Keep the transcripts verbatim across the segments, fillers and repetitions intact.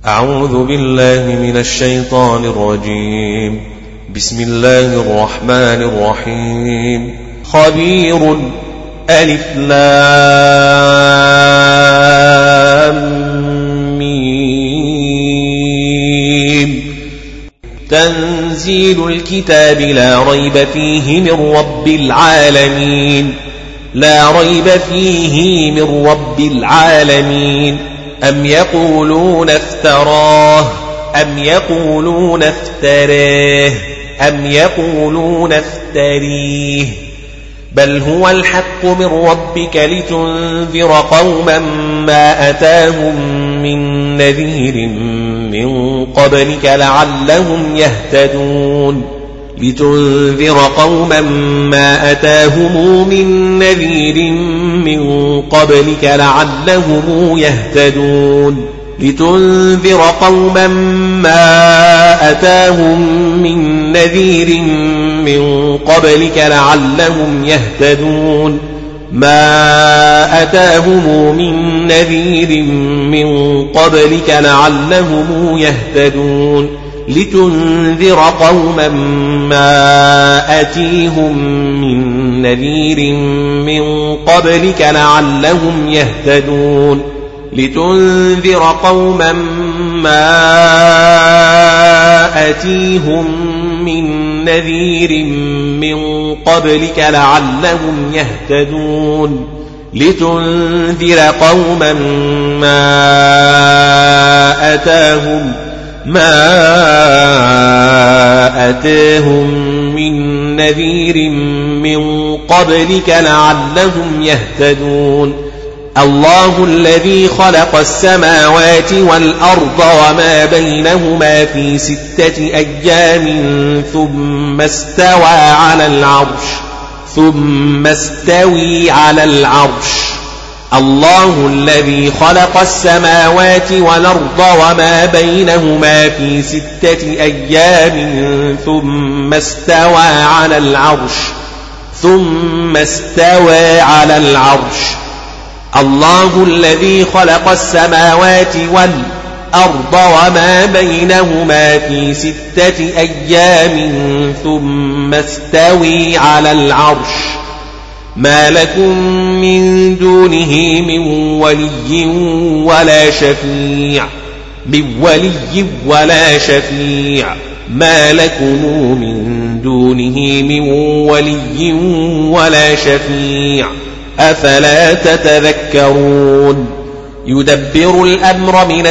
أعوذ بالله من الشيطان الرجيم. بسم الله الرحمن الرحيم. خبير. ألف لام ميم. تنزيل الكتاب لا ريب فيه من رب العالمين. لا ريب فيه من رب العالمين. أم يقولون افتراه أم يقولون افتراه أم يقولون افتريه بل هو الحق من ربك لتنذر قوما ما أتاهم من نذير من قبلك لعلهم يهتدون لتنذر قوما ما أتاهم من نذير من قبلك لعلهم يهتدون لتنذر قوما ما أتاهم من نذير من قبلك لعلهم يهتدون ما أتاهم من نذير من قبلك لعلهم يهتدون لتنذر قوما ما أتيهم من نذير من قبلك لعلهم يهتدون لتنذر قوما ما أتيهم من نذير من قبلك لعلهم يهتدون لتنذر قوما ما أتاهم ما أتاهم من نذير من قبلك لعلهم يهتدون الله الذي خلق السماوات والأرض وما بينهما في ستة أيام ثم استوى على العرش ثم استوي على العرش الله الذي خلق السماوات والأرض وما بينهما في ستة أيام ثم استوى على العرش ثم استوى على العرش الله الذي خلق السماوات والأرض وما بينهما في ستة أيام ثم استوي على العرش ما لكم من دونه من ولي ولا شفيع من ولي ولا شفيع ما لكم من دونه من ولي ولا شفيع أفلا تتذكرون يدبر الأمر من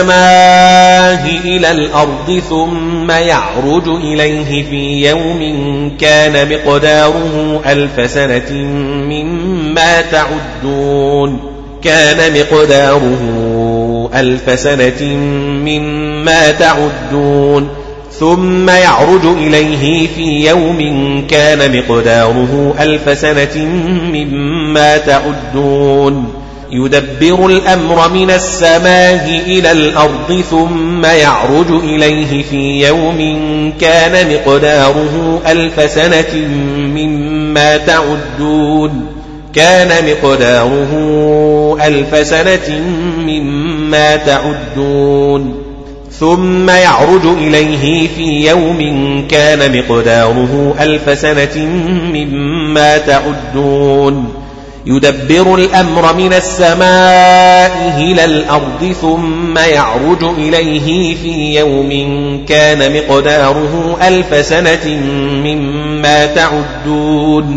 السماء إلى الأرض ثم يعرج إليه في يوم كان مقداره ألف سنة مما تعدون كان مقداره ألف سنة مما تعدون ثم يعرج إليه في يوم كان مقداره ألف سنة مما تعدون يدبر الأمر من السماء إلى الأرض ثم يعرج إليه في يوم كان مقداره ألف سنة مما تعدون كان مقداره ألف سنة مما تعدون ثم يعرج إليه في يوم كان مقداره ألف سنة مما تعدون يدبر الأمر من السماء إلى الأرض ثم يعرج إليه في يوم كان مقداره ألف سنة مما تعدون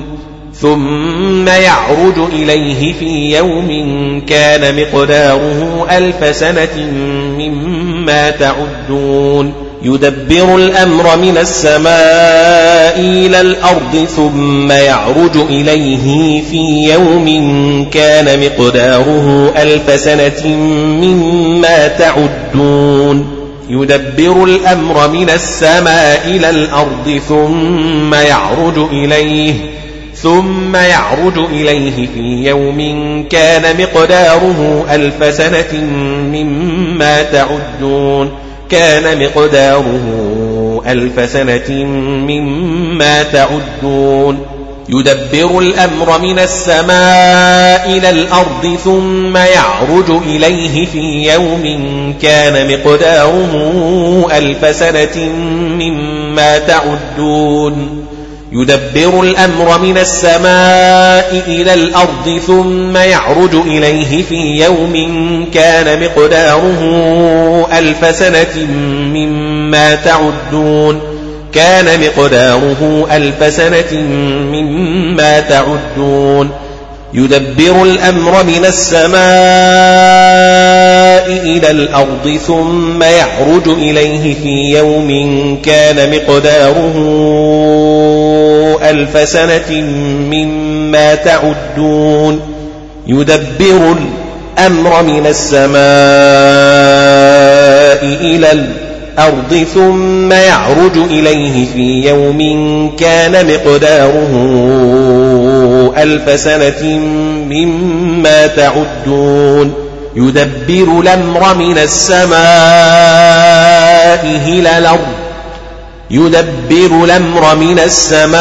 ثم يعرج إليه في يوم كان مقداره ألف سنة مما تعدون يدبر الأمر من السماء إلى الأرض ثم يعرج إليه في يوم كان مقداره ألف سنة مما تعدون يدبر الأمر من السماء إلى الأرض ثم يعرج إليه ثم يعرج إليه في يوم كان مقداره ألف سنة مما تعدون كان مقداره ألف سنة مما تعدون يدبر الأمر من السماء إلى الأرض ثم يعرج إليه في يوم كان مقداره ألف سنة مما تعدون يدبر الأمر من السماء إلى الأرض ثم يعرج إليه في يوم كان مقداره ألف سنة مما تعدون كان مقداره ألف سنة مما تعدون يدبر الأمر من السماء إلى الأرض ثم يعرج إليه في يوم كان مقداره ألف سنة مما تعدون يدبر الأمر من السماء إلى الأرض ثم يعرج إليه في يوم كان مقداره ألف سنة مما تعدون يدبر الأمر من السماء إلى الأرض يدبر الأمر من السماء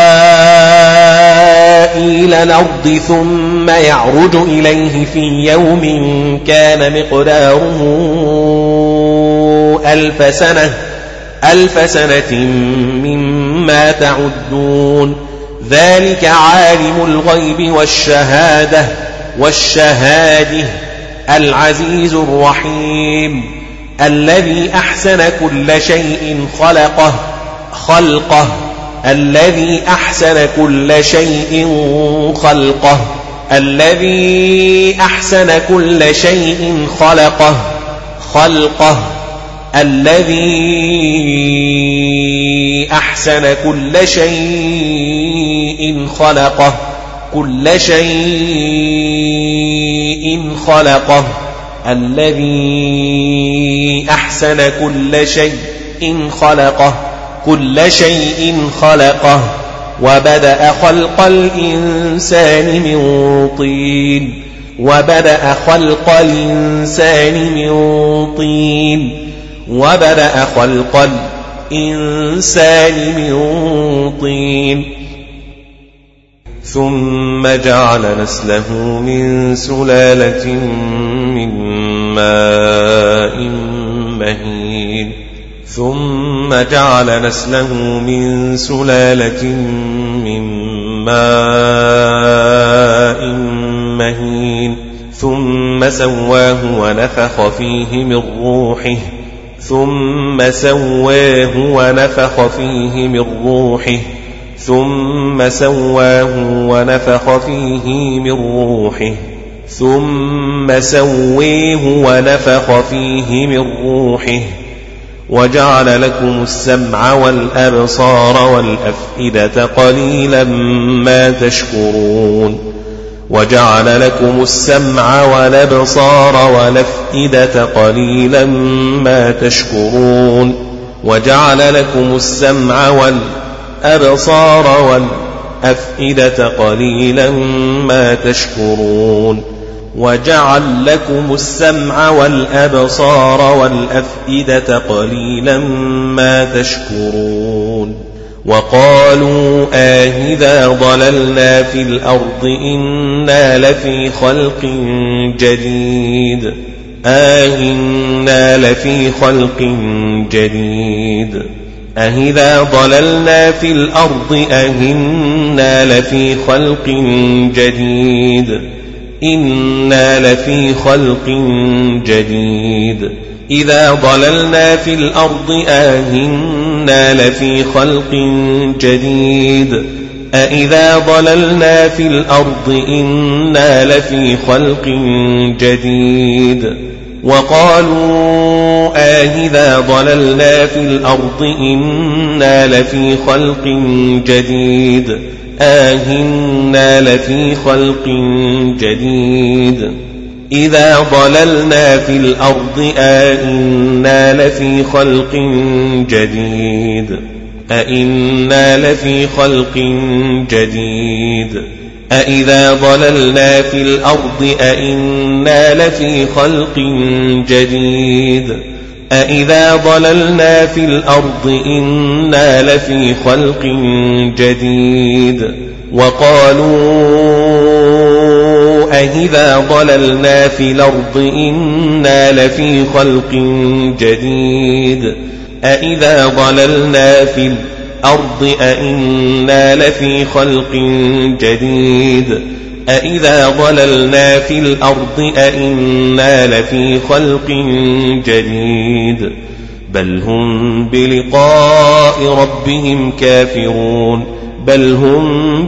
إلى الأرض ثم يعرج إليه في يوم كان مقداره ألف سنة ألف سنة مما تعدون ذلك عالم الغيب والشهادة والشهاده العزيز الرحيم الذي أحسن كل شيء خلقه خلقه الذي أحسن كل شيء خلقه الذي أحسن كل شيء خلقه خلقه الذي أحسن كل شيء خلقه كل شيء خلقه الذي أحسن كل شيء خلقه كل شيء خلقه وبدأ خلق الإنسان من طين وبدأ خلق الإنسان من طين وبدأ خلق الإنسان من طين ثم جعل نسله من سلالة من ماء مهين ثم جعل نسله من سلالة من ماء مهين ثم سواه ونفخ فيه من روحه ثم سواه ونفخ فيه من روحه ثم سواه ونفخ فيه من روحه ثم سويه ونفخ فيه من روحه وجعل لكم السمع والأبصار والأفئدة قليلا ما تشكرون وجعل لكم السمع والأبصار والأفئدة قليلا ما تشكرون وجعل لكم السمع والأبصار والأفئدة قليلا ما تشكرون وجعل لكم السمع والأبصار والأفئدة قليلا ما تشكرون وقالوا آهذا ضللنا في الأرض إنا لفي خلق جديد آهنا لفي خلق جديد أهذا ضللنا في الأرض أهنا لفي خلق جديد إنا لفي خلق جديد إذا ضللنا في الأرض آهنا لفي خلق جديد أإذا ضللنا في الأرض إنا لفي خلق جديد وقالوا آهذا ضللنا في الأرض إنا لفي خلق جديد آهنا لفي خلق جديد إذا ضللنا في الأرض آئنا لفي خلق جديد أئنا لفي خلق جديد أإذا ضللنا في الأرض أئنا لفي خلق جديد أإذا ضللنا في الأرض إنا لفي خلق جديد وقالوا أإذا ضللنا في الأرض إنا لفي خلق جديد أإذا ضللنا في الأرض أإنا لفي خلق جديد أإذا ضللنا في الأرض أإنا لفي خلق جديد بل هم بلقاء ربهم كافرون بل هم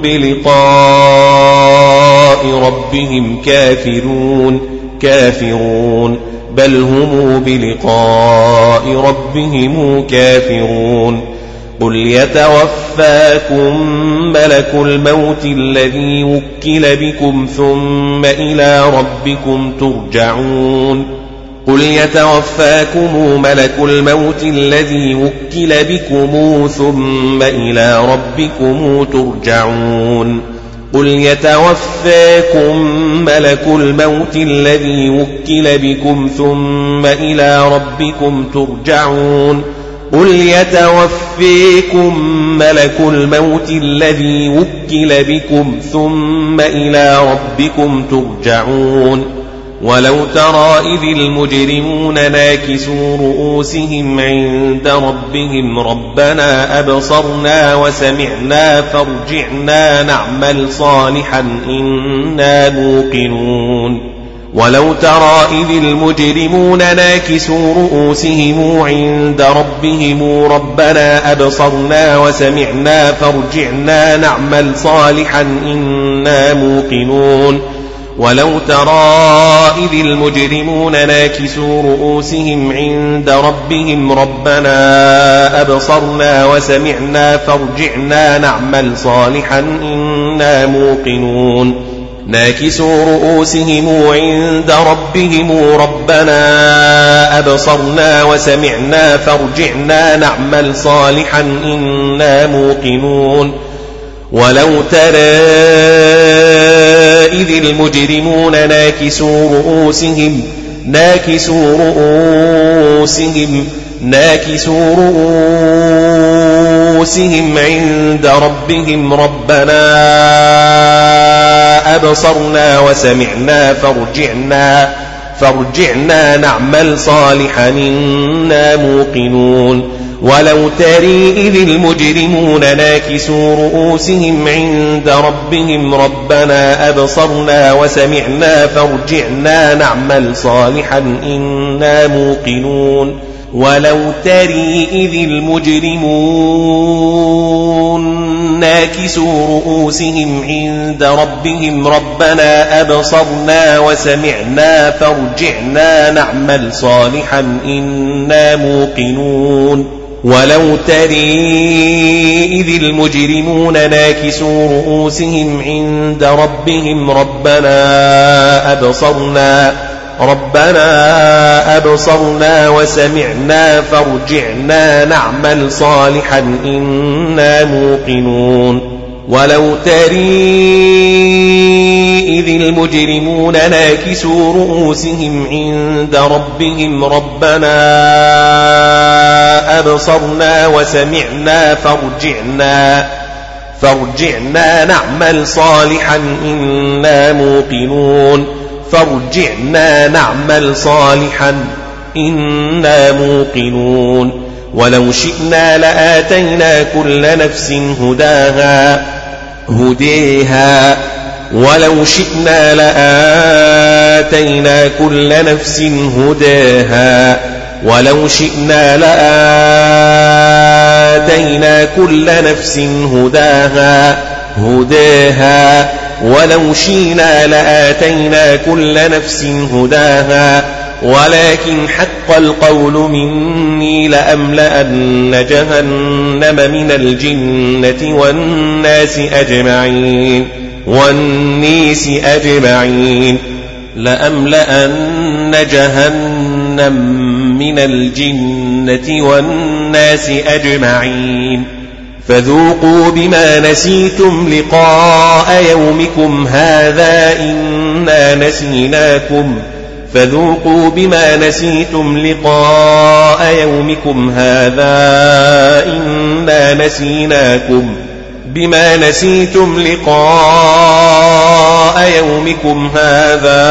بلقاء ربهم كافرون كافرون بل هم بلقاء ربهم كافرون قل يتوفاكم ملك الموت الذي وكل بكم ثم إلى ربكم ترجعون قل يتوفاكم ملك الموت الذي وكل بكم ثم إلى ربكم ترجعون قل يتوفاكم ملك الموت الذي وكل بكم ثم إلى ربكم ترجعون قل يتوفيكم ملك الموت الذي وكل بكم ثم إلى ربكم ترجعون ولو ترى إذ المجرمون ناكسوا رؤوسهم عند ربهم ربنا أبصرنا وسمعنا فارجعنا نعمل صالحا إنا موقنون ولو ترى إذ المجرمون ناكسوا رؤوسهم عند ربهم ربنا أبصرنا وسمعنا فارجعنا نعمل صالحا إنا موقنون ولو ترى إذ المجرمون ناكسوا رؤوسهم عند ربهم ربنا أبصرنا وسمعنا فارجعنا نعمل صالحا إنا موقنون ناكسوا رؤوسهم عند ربهم ربنا أبصرنا وسمعنا فارجعنا نعمل صالحا إنا موقنون ولو ترى إذ المجرمون ناكسوا رؤوسهم ناكسوا رؤوسهم ناكسوا رؤوسهم عند ربهم ربنا أبصرنا وسمعنا فارجعنا فارجعنا نعمل صالحا إنا موقنون ولو ترى إذ المجرمون ناكسوا رؤوسهم عند ربهم ربنا أبصرنا وسمعنا فارجعنا نعمل صالحا إنا موقنون ولو ترى إذ المجرمون ناكسوا رؤوسهم عند ربهم ربنا أبصرنا وسمعنا فارجعنا نعمل صالحا إنا موقنون ولو ترى إذ المجرمون ناكسوا رؤوسهم عند ربهم ربنا أبصرنا ربنا أبصرنا وسمعنا فارجعنا نعمل صالحا إنا موقنون ولو ترى إذ المجرمون ناكسوا رؤوسهم عند ربهم ربنا أبصرنا وسمعنا فارجعنا فارجعنا نعمل صالحا إنا موقنون فارجعنا نعمل صالحا إنا موقنون ولو شئنا لآتينا كل نفس هداها هديها ولو شئنا لآتينا كل نفس هداها ولو شئنا لآتينا كل نفس هداها هداها ولو شئنا لآتينا كل نفس هداها ولكن حق القول مني لأملأن جهنم من الجنة والناس أجمعين والناس أجمعين لأملأن جهنم من الجنة والناس أجمعين فذوقوا بما نسيتم لقاء يومكم هذا إنا نسيناكم فذوقوا بما نسيتم لقاء يومكم هذا إنا نسيناكم بما نسيتم لقاء يومكم هذا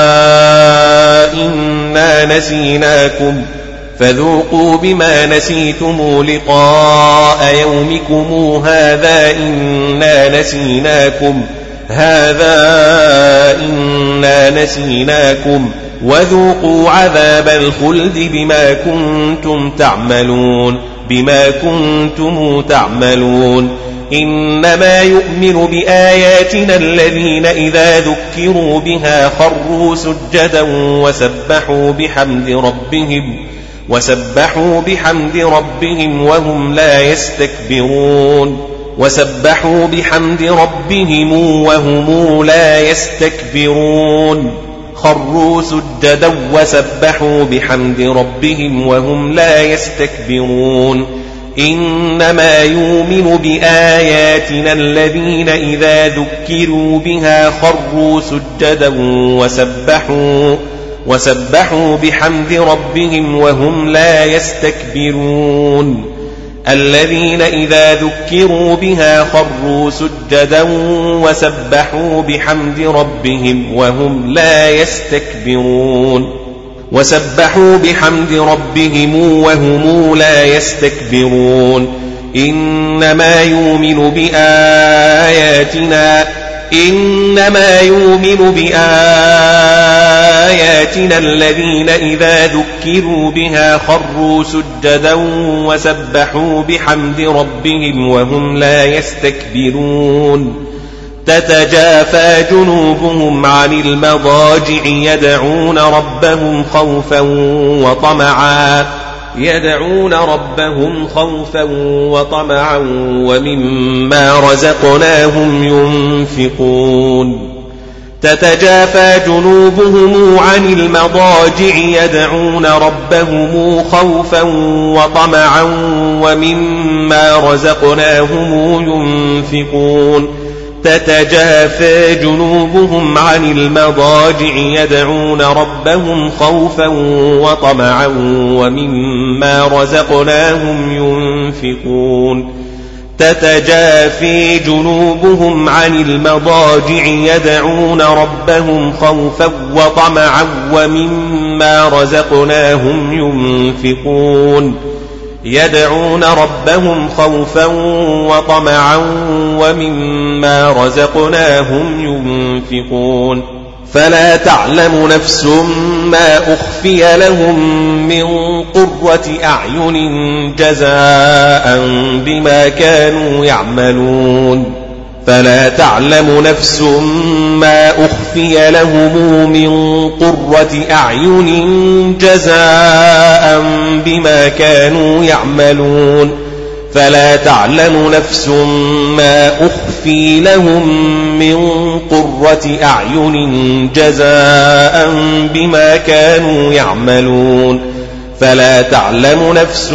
إنا نسيناكم فذوقوا بما نسيتم لقاء يومكم هذا إنا نسيناكم هذا إنا نسيناكم وذوقوا عذاب الخلد بما كنتم تعملون بما كنتم تعملون إنما يؤمن بآياتنا الذين إذا ذكروا بها خروا سجدا وسبحوا بحمد ربهم وسبحوا بحمد ربهم وهم لا يستكبرون وسبحوا بحمد ربهم وهم لا يستكبرون خروا سجدا وسبحوا بحمد ربهم وهم لا يستكبرون إنما يؤمن بآياتنا الذين إذا ذكروا بها خروا سجدا وسبحوا وسبحوا بحمد ربهم وهم لا يستكبرون الذين إذا ذكروا بها خروا سجدا وسبحوا بحمد ربهم وهم لا يستكبرون وسبحوا بحمد ربهم وهم لا يستكبرون إنما يؤمن بآياتنا إنما يؤمن بآياتنا الذين إذا ذكروا بها خروا سجدا وسبحوا بحمد ربهم وهم لا يستكبرون تتجافى جنوبهم عن المضاجع يدعون ربهم خوفا وطمعا يدعون ربهم خوفا وطمعا ومما رزقناهم ينفقون تتجافى جنوبهم عن المضاجع يدعون ربهم خوفا وطمعا ومما رزقناهم ينفقون تتجافى جنوبهم عن المضاجع يدعون ربهم خوفا وطمعا ومما رزقناهم ينفقون تتجافى جنوبهم عن المضاجع يدعون ربهم خوفا وطمعا ومما رزقناهم ينفقون يدعون ربهم خوفا وطمعا ومما رزقناهم ينفقون فلا تعلم نفس ما أخفي لهم من قرة أعين جزاء بما كانوا يعملون فلا تعلم نفس ما أخفي لهم من قرة أعين جزاء بما كانوا يعملون فلا تعلم نفس ما أخفي لهم من قرة أعين جزاء بما كانوا يعملون فلا تعلم نفس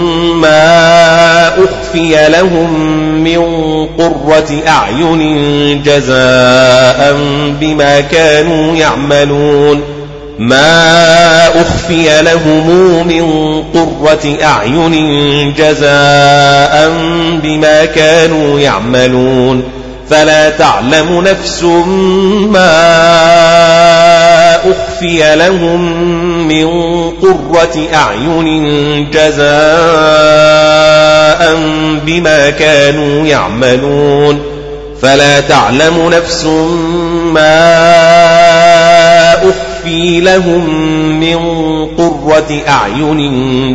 ما أخفي لهم من قرة أعين جزاء بما كانوا يعملون ما أخفي لهم من قرة أعين جزاء بما كانوا يعملون فلا تعلم نفس ما أخفي لهم من قرة أعين جزاء بما كانوا يعملون فلا تعلم نفس ما أخفي لهم من قرة أعين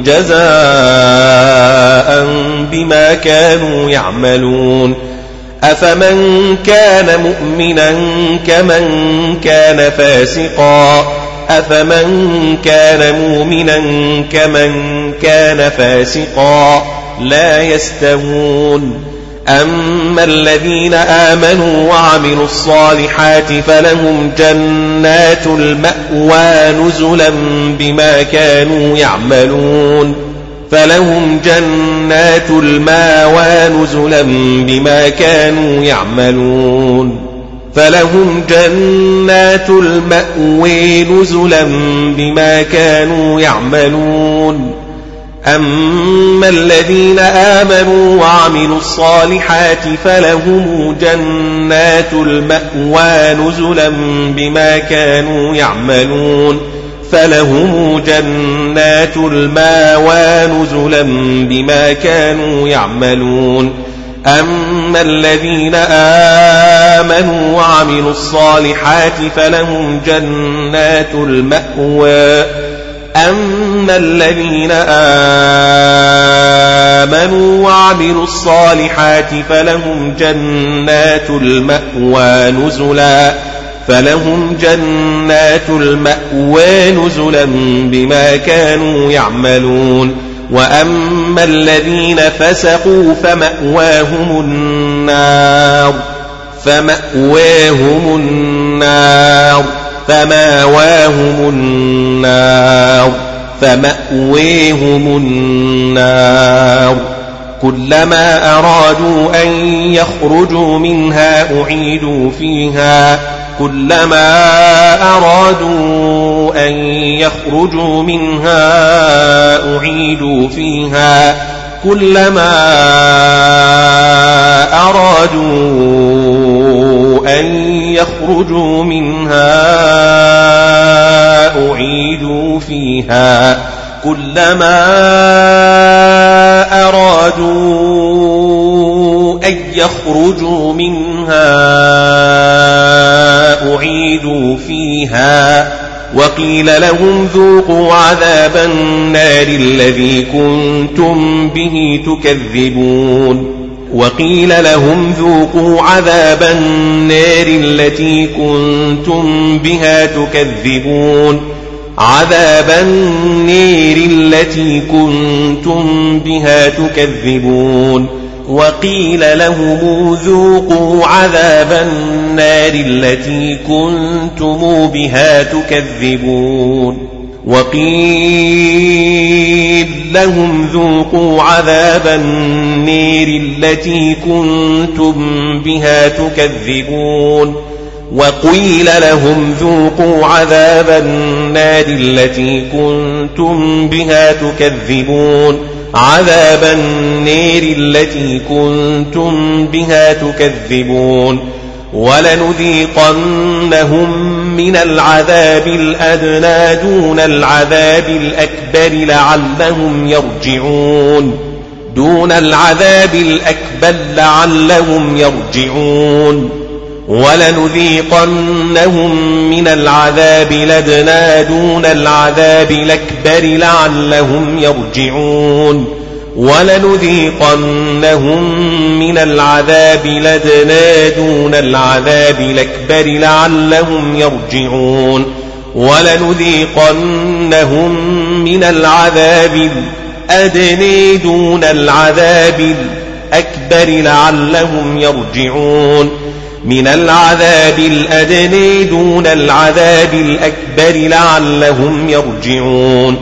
جزاء بما كانوا يعملون أفمن كان مؤمنا كمن كان فاسقا أفمن كان مؤمنا كمن كان فاسقا لا يستوون أما الذين آمنوا وعملوا الصالحات فلهم جنات المأوى نزلا بما كانوا يعملون فلهم جنات المأوى نزلا بما كانوا يعملون فلهم جنات المأوى نزلا بما كانوا يعملون أما الذين آمنوا وعملوا الصالحات فلهم جنات المأوى نزلا بما كانوا يعملون فلهم جنات المأوى نزلا بما كانوا يعملون أما الذين آمنوا وعملوا الصالحات فلهم جنات المأوى أما الذين آمنوا وعملوا الصالحات فلهم جنات المأوى نزلا فلهم جنات المأوى نزلا بما كانوا يعملون وأما الذين فسقوا فمأواهم النار فمأواهم النار فمأواهم النار فمأويهم النار كلما أرادوا أن يخرجوا منها أعيدوا فيها كلما أرادوا أن يخرجوا منها أعيدوا فيها كلما أرادوا أن يخرجوا منها أعيدوا فيها كلما أرادوا أن يخرجوا منها أعيدوا فيها وقيل لهم ذوقوا عذاب النار الذي كنتم به تكذبون وقيل لهم ذوقوا عذاب النار التي كنتم بها تكذبون عذاب النار التي كنتم بها تكذبون وقيل لهم ذوقوا عذاب النار التي كنتم بها تكذبون وقيل لهم ذوقوا عذاب النار التي كنتم بها تكذبون وقيل لهم ذوقوا عذاب النار التي كنتم بها تكذبون عذاب النار التي كنتم بها تكذبون ولنذيقنهم من العذاب الأدنى دون العذاب الأكبر لعلهم يرجعون دون العذاب الأكبر لعلهم يرجعون ولنذيقنهم من العذاب الأدنى دون العذاب الأكبر لعلهم يرجعون ولنذيقنهم من العذاب الأدنى دون العذاب الأكبر لعلهم يرجعون ولنذيقنهم من العذاب الأدنى دون العذاب الأكبر لعلهم يرجعون من العذاب الأدنى دون العذاب الأكبر لعلهم يرجعون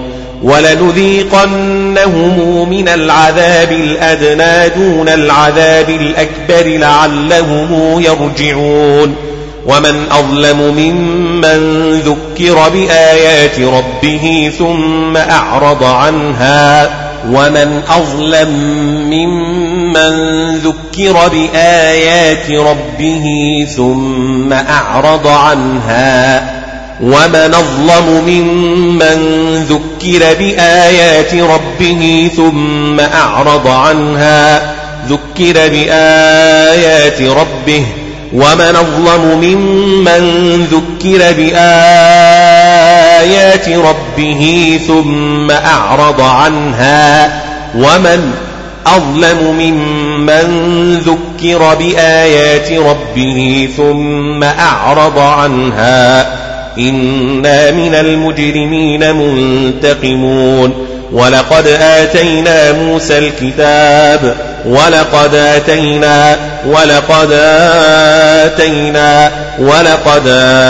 ولنذيقنهم من العذاب الأدنى دون العذاب الأكبر لعلهم يرجعون ومن أظلم ممن ذكر بآيات ربه ثم أعرض عنها ومن أظلم ممن ذكر بآيات ربه ثم أعرض عنها ومن أظلم ممن ذكر بآيات ربه ثم أعرض عنها ذكر بآيات ربه ومن أظلم ممن ذكر بآيات ربه ثم أعرض عنها ومن أظلم ممن ذكر بآيات ربه ثم أعرض عنها إنا من المجرمين منتقمون ولقد آتينا موسى الكتاب ولقد آتينا ولقد آتينا ولقد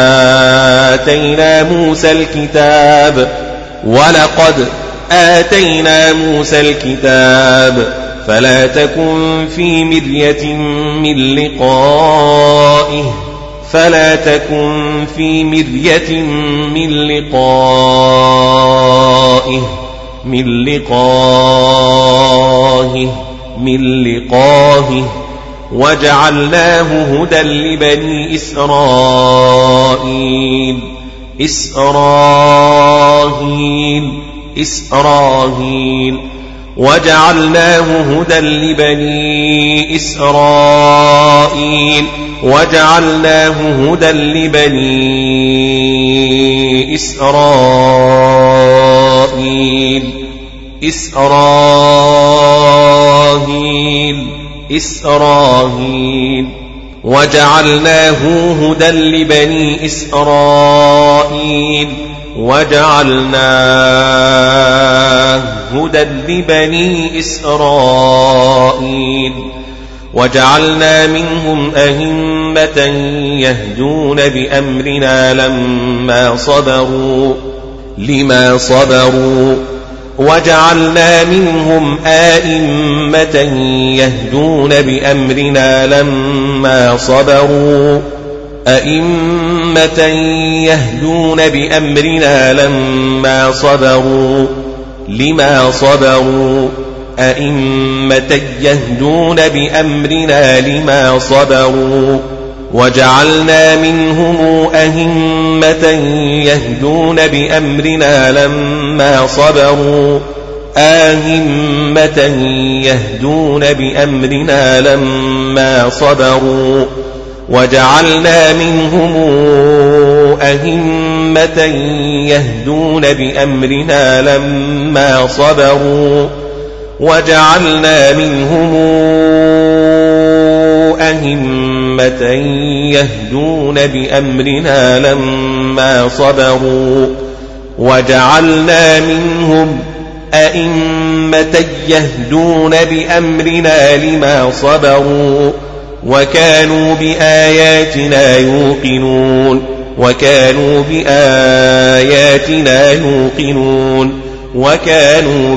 آتينا موسى الكتاب ولقد آتينا موسى الكتاب فلا تكن في مرية من لقائه فلا تكن في مرية من لقائه من لقائه من لقائه وجعلناه هدى لبني إسرائيل إسرائيل إسرائيل وجعلناه هدى لبني إسرائيل وجعلناه هدى لبني إسرائيل إسرائيل إسرائيل وجعلناه هدى لبني إسرائيل وجعلناه هدى لبني إسرائيل وجعلنا منهم أئمة يهدون بأمرنا لما صبروا لما صبروا وجعلنا منهم أئمة يهدون بأمرنا لما صبروا أئمة يهدون بأمرنا لما صبروا لما صبروا أئمة يهدون بأمرنا لما صبروا وجعلنا منهم أئمة يهدون بأمرنا لما صبروا أئمة يهدون بأمرنا لما صبروا وجعلنا منهم أئمة يهدون بأمرنا لما صبروا وجعلنا منهم أئمة يهدون بأمرنا لما صبروا وجعلنا منهم أئمة يهدون بأمرنا لما صبروا وكانوا بآياتنا يوقنون وكانوا بآياتنا يوقنون وكانوا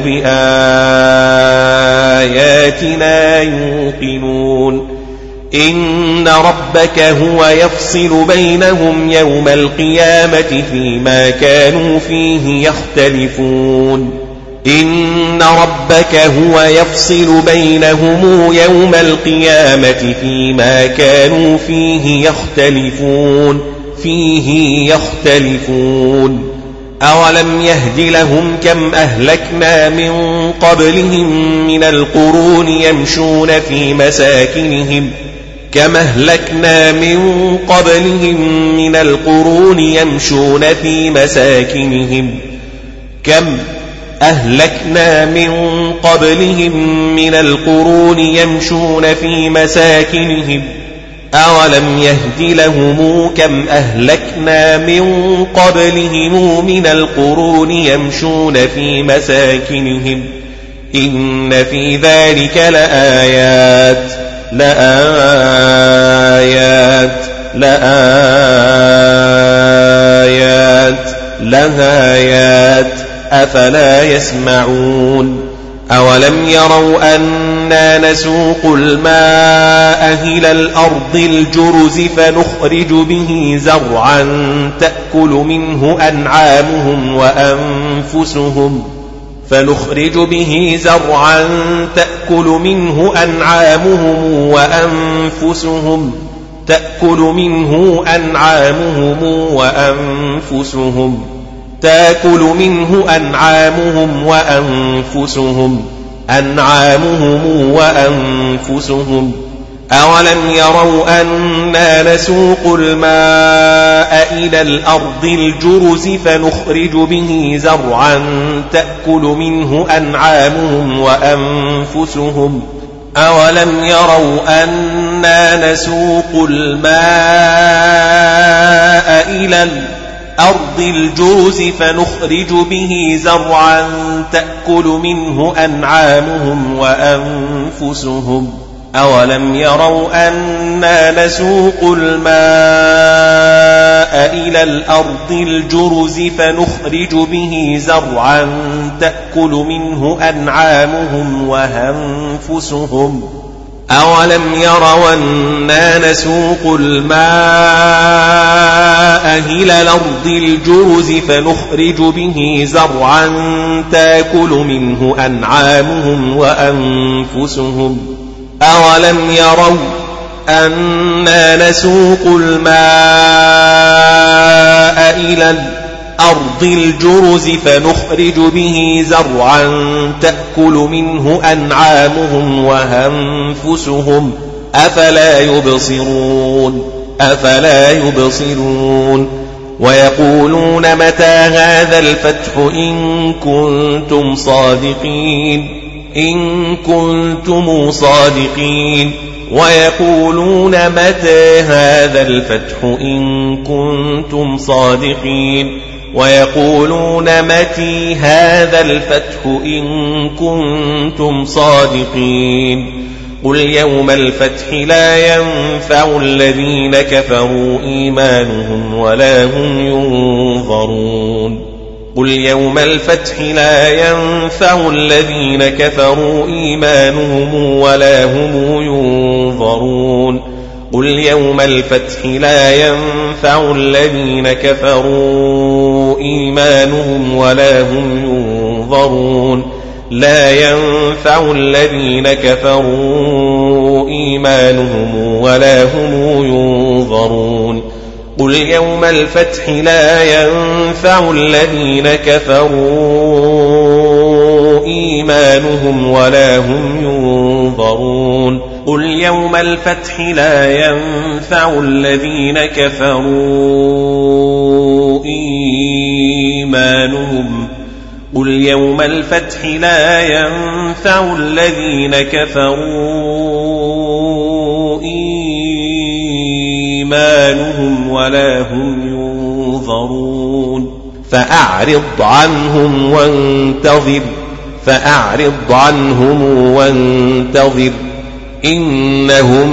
بآياتنا يوقنون إن ربك هو يفصل بينهم يوم القيامة فيما كانوا فيه يختلفون إن ربك هو يفصل بينهم يوم القيامة فيما كانوا فيه يختلفون فيه يختلفون أولم يهد لهم كم أهلكنا من قبلهم من القرون يمشون في مساكنهم كم أهلكنا من قبلهم من القرون يمشون في مساكنهم كم أهلكنا من قبلهم من القرون يمشون في مساكنهم أولم يهد لهم كم أهلكنا من قبلهم من القرون يمشون في مساكنهم إن في ذلك لآيات لآيات لآيات لآيات أفلا يسمعون أولم يروا أنا نسوق الماء إلى الأرض الجرز فنخرج به زرعا تأكل منه أنعامهم وأنفسهم فنخرج به زرعا تأكل منه أنعامهم وأنفسهم تأكل منه أنعامهم وأنفسهم تأكل منه أنعامهم وأنفسهم أنعامهم وأنفسهم أولم يروا أنا نسوق الماء إلى الأرض الجرز فنخرج به زرعا تأكل منه أنعامهم وأنفسهم أولم يروا أنا نسوق الماء إلى الأرض الجرز فنخرج به زرعا تأكل منه أنعامهم وأنفسهم أولم يروا أنا نسوق الماء إلى الأرض الجرز فنخرج به زرعا تأكل منه أنعامهم وأنفسهم أولم يروا أنا نسوق الماء إلى الأرض الجرز فنخرج به زرعا تأكل منه أنعامهم وأنفسهم أولم يروا أنا نسوق الماء إلى الأرض الجرز فنخرج به زرعا تأكل منه أنعامهم وأنفسهم أفلا يبصرون أفلا يبصرون ويقولون متى هذا الفتح إن كنتم صادقين إن كنتم صادقين ويقولون متى هذا الفتح إن كنتم صادقين ويقولون متى هذا الفتح إن كنتم صادقين قل يوم الفتح لا ينفع الذين كفروا إيمانهم ولا هم ينظرون قل يوم الفتح لا ينفع الذين كفروا إيمانهم ولا هم ينظرون قل يوم الفتح لا ينفع الذين كفروا إيمانهم ولا هم ينظرون لا ينفع الذين كفروا إيمانهم ولا هم ينظرون قل يوم الفتح لا ينفع الذين كفروا إيمانهم ولا هم ينظرون قل يوم الفتح لا ينفع الذين كفروا إيمانهم قل يوم الفتح لا ينفع الذين كفروا إيمانهم ولا هم ينظرون فأعرض عنهم وانتظر فأعرض عنهم وانتظر إنهم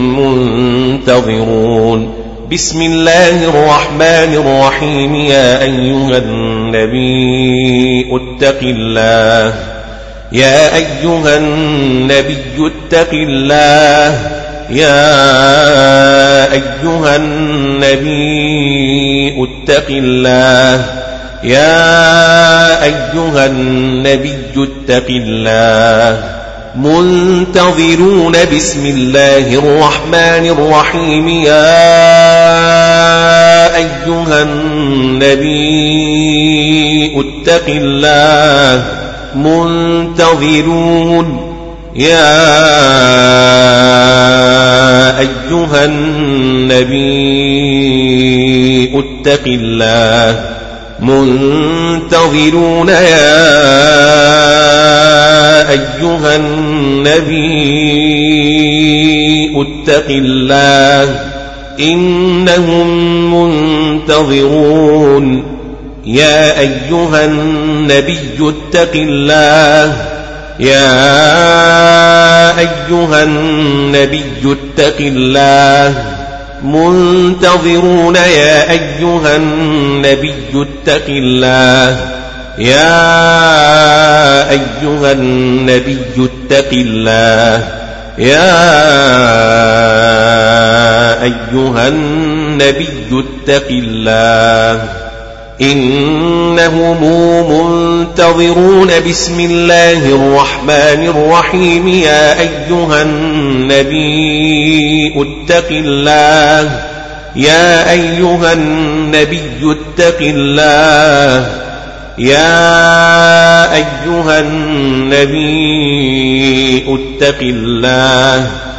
منتظرون بسم الله الرحمن الرحيم يا أيها النبي اتق الله يا أيها النبي اتق الله يا أيها النبي اتق الله يا أيها النبي اتق الله منتظرون بسم الله الرحمن الرحيم يا أيها النبي اتق الله منتظرون يا أيها النبي اتق الله منتظرون يا أيها النبي اتق الله إنهم منتظرون يا أيها النبي اتق الله يا أيها النبي اتق الله منتظرون يا أيها النبي اتق الله يا أيها النبي اتق الله يا أيها النبي اتق الله إنهم منتظرون بسم الله الرحمن الرحيم يا أيها النبي اتق الله يا أيها النبي اتق الله يا أيها النبي اتق الله